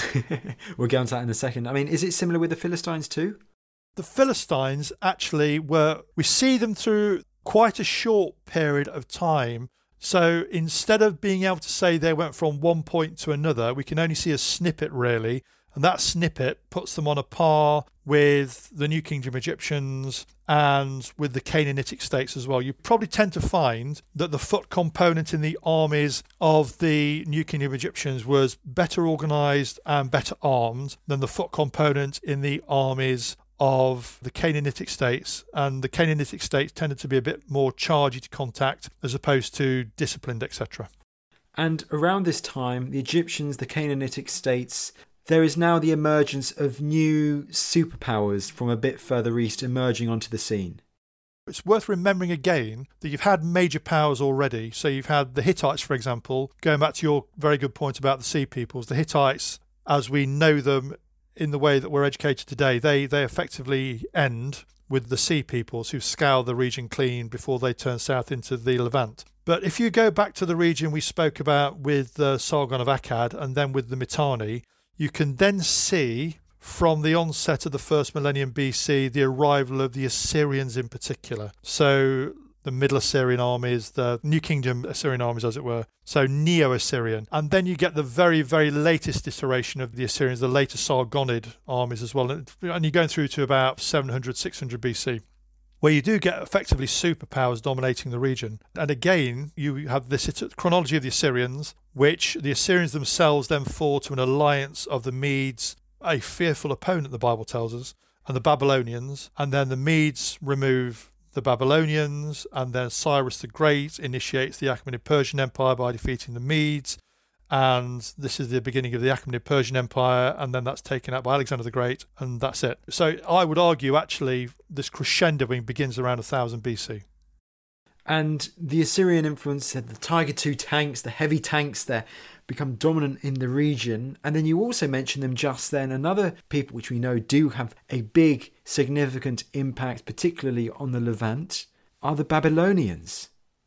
We'll get on to that in a second. I mean, is it similar with the Philistines too? The Philistines actually were, we see them through quite a short period of time. So instead of being able to say they went from one point to another, we can only see a snippet really. And that snippet puts them on a par with the New Kingdom Egyptians and with the Canaanitic states as well. You probably tend to find that the foot component in the armies of the New Kingdom Egyptians was better organised and better armed than the foot component in the armies of the Canaanitic states, and the Canaanitic states tended to be a bit more chargy to contact as opposed to disciplined, et cetera. And around this time, the Egyptians, the Canaanitic states, there is now the emergence of new superpowers from a bit further east emerging onto the scene. It's worth remembering again that you've had major powers already. So you've had the Hittites, for example, going back to your very good point about the Sea Peoples. The Hittites, as we know them in the way that we're educated today, they they effectively end with the Sea Peoples who scour the region clean before they turn south into the Levant. But if you go back to the region we spoke about with the Sargon of Akkad and then with the Mitanni, you can then see from the onset of the first millennium B C the arrival of the Assyrians in particular. So the Middle Assyrian armies, the New Kingdom Assyrian armies, as it were. So Neo-Assyrian. And then you get the very, very latest iteration of the Assyrians, the later Sargonid armies as well. And you're going through to about seven hundred, six hundred B C, where you do get effectively superpowers dominating the region. And again, you have this chronology of the Assyrians, which the Assyrians themselves then fall to an alliance of the Medes, a fearful opponent, the Bible tells us, and the Babylonians. And then the Medes remove the Babylonians, and then Cyrus the Great initiates the Achaemenid Persian Empire by defeating the Medes, and this is the beginning of the Achaemenid Persian Empire, and then that's taken out by Alexander the Great, and that's it. So I would argue actually this crescendoing begins around one thousand B C. And the Assyrian influence, the Tiger two tanks, the heavy tanks there, become dominant in the region. And then you also mentioned them just then, another people which we know do have a big, significant impact, particularly on the Levant, are the Babylonians.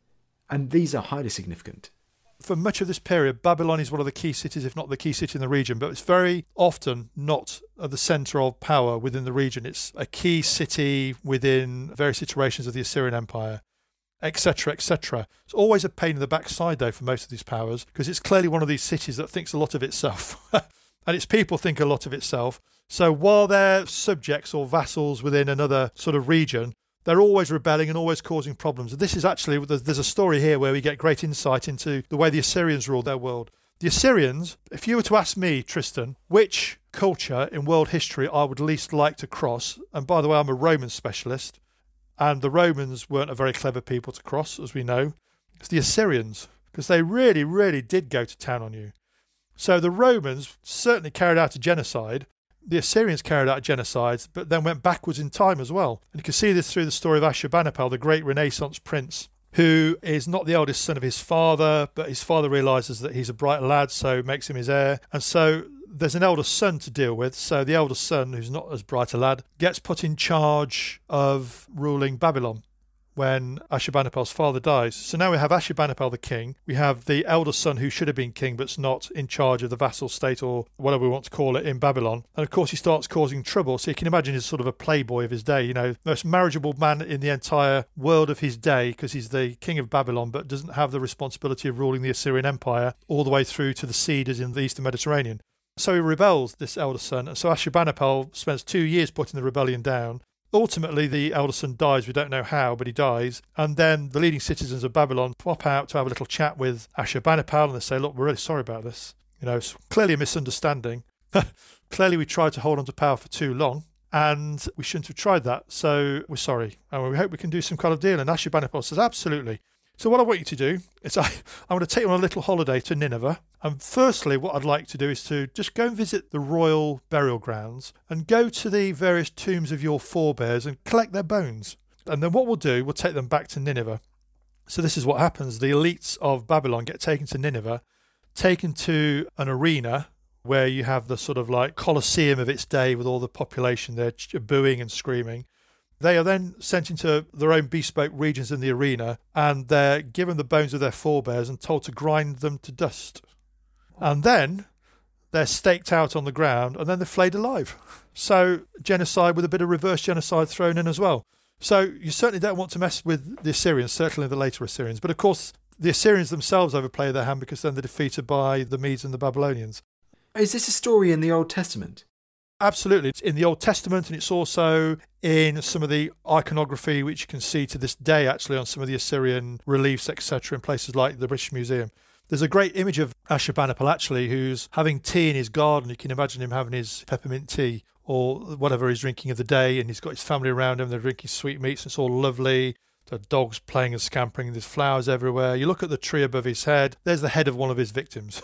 And these are highly significant. For much of this period, Babylon is one of the key cities, if not the key city in the region, but it's very often not at the centre of power within the region. It's a key city within various iterations of the Assyrian Empire, et cetera, et cetera. It's always a pain in the backside, though, for most of these powers, because it's clearly one of these cities that thinks a lot of itself. And its people think a lot of itself. So while they're subjects or vassals within another sort of region, they're always rebelling and always causing problems. And this is actually, there's a story here where we get great insight into the way the Assyrians ruled their world. The Assyrians, if you were to ask me, Tristan, which culture in world history I would least like to cross, and by the way, I'm a Roman specialist, and the Romans weren't a very clever people to cross, as we know, it's the Assyrians, because they really, really did go to town on you. So the Romans certainly carried out a genocide. The Assyrians carried out genocides, but then went backwards in time as well. And you can see this through the story of Ashurbanipal, the great Renaissance prince, who is not the eldest son of his father, but his father realises that he's a bright lad, so makes him his heir. And so there's an eldest son to deal with. So the eldest son, who's not as bright a lad, gets put in charge of ruling Babylon when Ashurbanipal's father dies. So now we have Ashurbanipal the king. We have the eldest son who should have been king but's not in charge of the vassal state or whatever we want to call it in Babylon. And of course he starts causing trouble. So you can imagine he's sort of a playboy of his day, you know, most marriageable man in the entire world of his day because he's the king of Babylon but doesn't have the responsibility of ruling the Assyrian Empire all the way through to the sea as in the Eastern Mediterranean. So he rebels, this eldest son. And so Ashurbanipal spends two years putting the rebellion down. Ultimately, the eldest son dies. We don't know how, but he dies. And then the leading citizens of Babylon pop out to have a little chat with Ashurbanipal, and they say, look, we're really sorry about this. You know, it's clearly a misunderstanding. Clearly, we tried to hold on to power for too long, and we shouldn't have tried that. So we're sorry. And we hope we can do some kind of deal. And Ashurbanipal says, absolutely. So what I want you to do is I, I'm going to take you on a little holiday to Nineveh. And firstly, what I'd like to do is to just go and visit the royal burial grounds and go to the various tombs of your forebears and collect their bones. And then what we'll do, we'll take them back to Nineveh. So this is what happens. The elites of Babylon get taken to Nineveh, taken to an arena where you have the sort of like Colosseum of its day with all the population there booing and screaming. They are then sent into their own bespoke regions in the arena and they're given the bones of their forebears and told to grind them to dust. And then they're staked out on the ground and then they're flayed alive. So genocide with a bit of reverse genocide thrown in as well. So you certainly don't want to mess with the Assyrians, certainly the later Assyrians. But of course, the Assyrians themselves overplay their hand because then they're defeated by the Medes and the Babylonians. Is this a story in the Old Testament? Absolutely. It's in the Old Testament and it's also in some of the iconography which you can see to this day actually on some of the Assyrian reliefs, et cetera, in places like the British Museum. There's a great image of Ashurbanipal actually who's having tea in his garden. You can imagine him having his peppermint tea or whatever he's drinking of the day, and he's got his family around him. They're drinking sweetmeats. It's all lovely. The dogs playing and scampering. There's flowers everywhere. You look at the tree above his head. There's the head of one of his victims.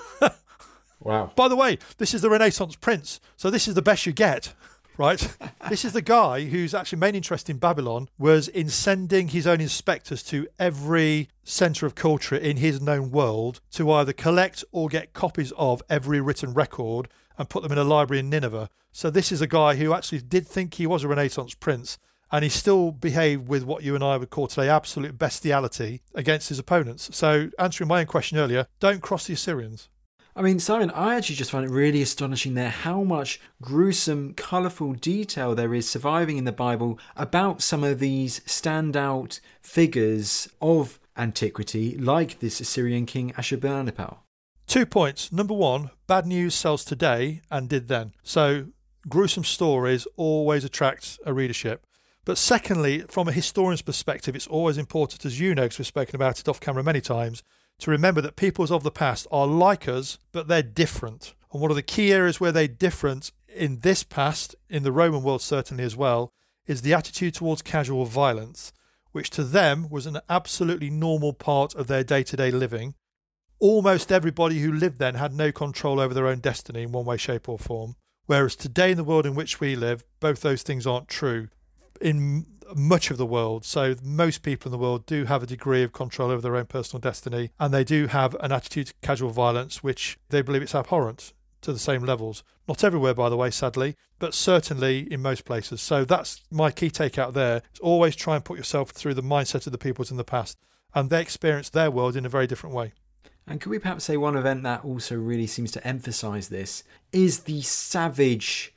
Wow. By the way, this is the Renaissance prince, so this is the best you get, right? This is the guy whose actually main interest in Babylon was in sending his own inspectors to every centre of culture in his known world to either collect or get copies of every written record and put them in a library in Nineveh. So this is a guy who actually did think he was a Renaissance prince, and he still behaved with what you and I would call today absolute bestiality against his opponents. So answering my own question earlier, don't cross the Assyrians. I mean, Simon, I actually just find it really astonishing there how much gruesome, colourful detail there is surviving in the Bible about some of these standout figures of antiquity, like this Assyrian king Ashurbanipal. Two points. Number one, bad news sells today and did then. So gruesome stories always attract a readership. But secondly, from a historian's perspective, it's always important, as you know, because we've spoken about it off camera many times, to remember that peoples of the past are like us, but they're different. And one of the key areas where they're different in this past, in the Roman world certainly as well, is the attitude towards casual violence, which to them was an absolutely normal part of their day-to-day living. Almost everybody who lived then had no control over their own destiny in one way, shape or form. Whereas today in the world in which we live, both those things aren't true in much of the world. So most people in the world do have a degree of control over their own personal destiny, and they do have an attitude to casual violence which they believe it's abhorrent. to the same levels. Not everywhere, by the way, sadly, but certainly in most places. So that's my key take out there. Is always try and put yourself through the mindset of the peoples in the past, and they experience their world in a very different way. And could we perhaps say one event that also really seems to emphasise this is the savage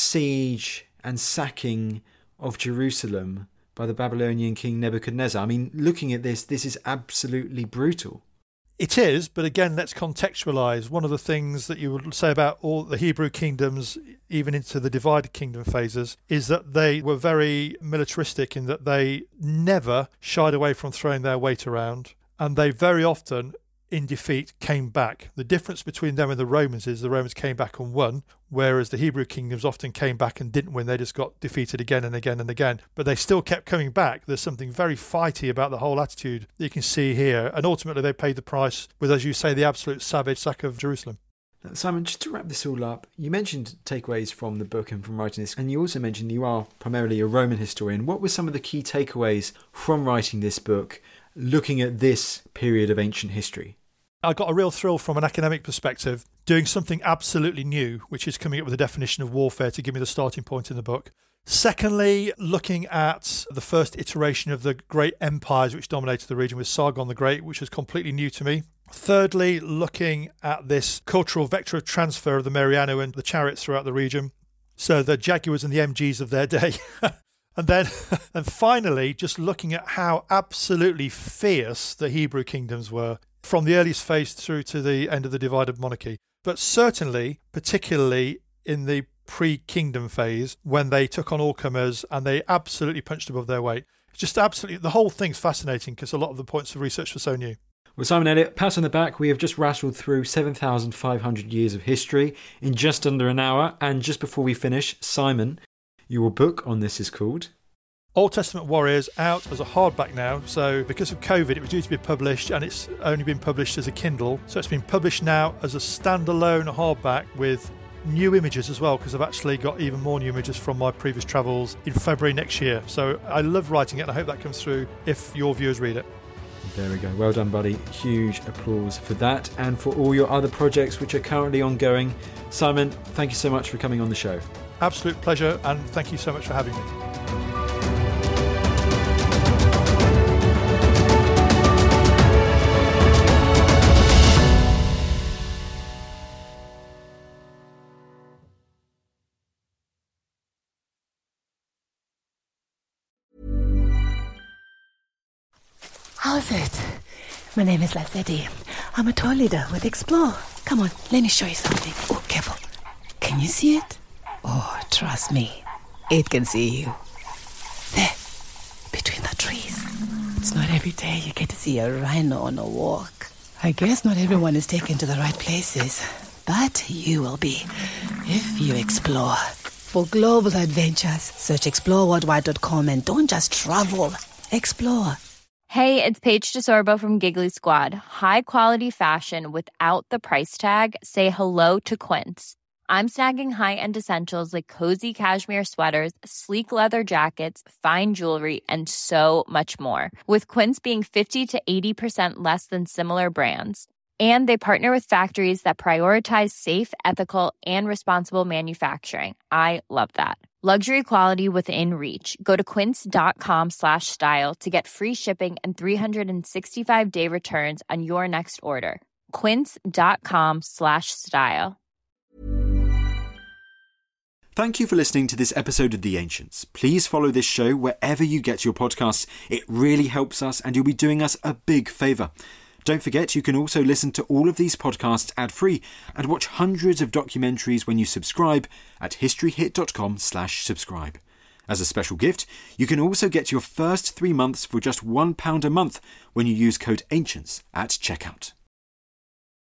siege and sacking of Jerusalem by the Babylonian king Nebuchadnezzar? I mean, looking at this, this is absolutely brutal. It is, but again, let's contextualise. One of the things that you would say about all the Hebrew kingdoms, even into the divided kingdom phases, is that they were very militaristic in that they never shied away from throwing their weight around, and they very often, in defeat, came back. The difference between them and the Romans is the Romans came back and won, whereas the Hebrew kingdoms often came back and didn't win. They just got defeated again and again and again. But they still kept coming back. There's something very fighty about the whole attitude that you can see here. And ultimately they paid the price with, as you say, the absolute savage sack of Jerusalem. Simon, just to wrap this all up, you mentioned takeaways from the book and from writing this, and you also mentioned you are primarily a Roman historian. What were some of the key takeaways from writing this book, looking at this period of ancient history? I got a real thrill from an academic perspective, doing something absolutely new, which is coming up with a definition of warfare to give me the starting point in the book. Secondly, looking at the first iteration of the great empires which dominated the region with Sargon the Great, which was completely new to me. Thirdly, looking at this cultural vector of transfer of the Meriano and the chariots throughout the region. So the Jaguars and the M Gs of their day. And then, and finally, just looking at how absolutely fierce the Hebrew kingdoms were, from the earliest phase through to the end of the divided monarchy. But certainly, particularly in the pre-kingdom phase, when they took on all comers and they absolutely punched above their weight. It's just absolutely, the whole thing's fascinating because a lot of the points of research were so new. Well, Simon Elliott, pat on the back. We have just rattled through seven thousand five hundred years of history in just under an hour. And just before we finish, Simon, your book on this is called Old Testament Warriors, out as a hardback now. So because of COVID, it was due to be published and it's only been published as a Kindle. So it's been published now as a standalone hardback with new images as well, because I've actually got even more new images from my previous travels in February next year. So I love writing it and I hope that comes through if your viewers read it. There we go. Well done, buddy. Huge applause for that and for all your other projects which are currently ongoing. Simon, thank you so much for coming on the show. Absolute pleasure, and thank you so much for having me. How's it? My name is Lassetti. I'm a tour leader with Explore. Come on, let me show you something. Oh, careful. Can you see it? Oh, trust me. It can see you. There, between the trees. It's not every day you get to see a rhino on a walk. I guess not everyone is taken to the right places, but you will be if you explore. For global adventures, search explore worldwide dot com and don't just travel. Explore. Hey, it's Paige DeSorbo from Giggly Squad. High quality fashion without the price tag. Say hello to Quince. I'm snagging high-end essentials like cozy cashmere sweaters, sleek leather jackets, fine jewelry, and so much more. With Quince being fifty to eighty percent less than similar brands. And they partner with factories that prioritize safe, ethical, and responsible manufacturing. I love that. Luxury quality within reach. Go to quince.com slash style to get free shipping and three sixty-five day returns on your next order. Quince.com slash style. Thank you for listening to this episode of The Ancients. Please follow this show wherever you get your podcasts. It really helps us and you'll be doing us a big favour. Don't forget, you can also listen to all of these podcasts ad-free and watch hundreds of documentaries when you subscribe at historyhit.com slash subscribe. As a special gift, you can also get your first three months for just one pound a month when you use code ANCIENTS at checkout.